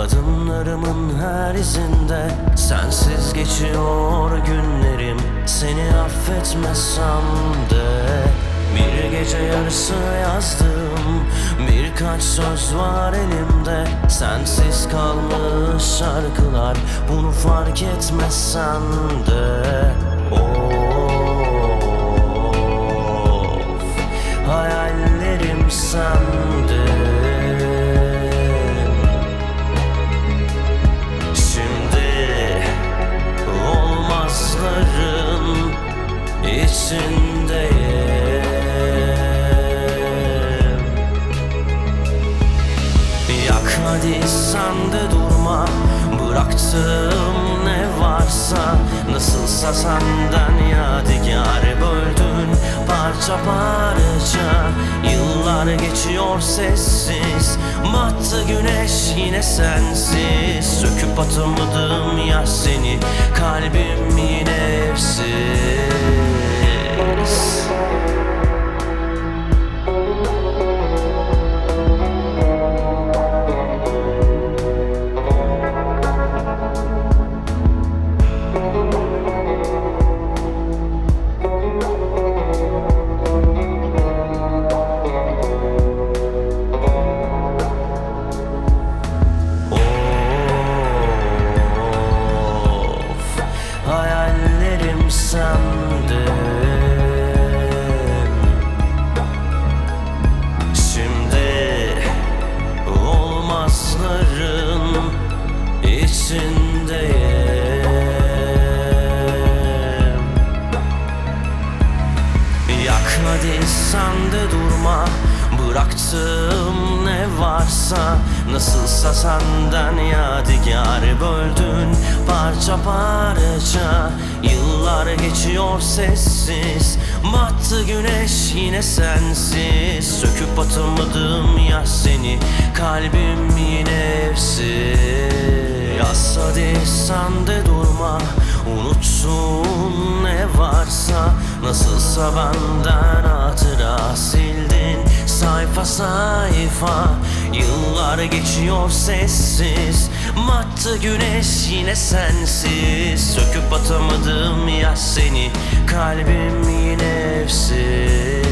Adımlarımın her izinde sensiz geçiyor günlerim. Seni affetmesem de bir gece yarısı yazdım. Birkaç söz var elimde, sensiz kalmış şarkılar. Bunu fark etmesen de of, hayallerim sende. İçindeyim. Yak hadi sen de durma, bıraktığım ne varsa. Nasılsa senden yadigar böldün parça parça. Yıllar geçiyor sessiz, battı güneş yine sensiz. Söküp atamadım ya seni, kalbim yine evsiz. Hayallerim sende. Şimdi olmazların içindeyim. Yak hadi sen de durma, bıraktığım ne varsa. Nasılsa senden yadigar böldün parça parça. Yıllar geçiyor sessiz, battı güneş yine sensiz. Söküp atamadım ya seni, kalbim yine evsiz. Yaz hadi sen de durma, unutsun ne varsa. Nasılsa benden hatıra sildin sayfa sayfa. Yıllar geçiyor sessiz, battı güneş yine sensiz. Söküp atamadım ya seni, kalbim yine evsiz.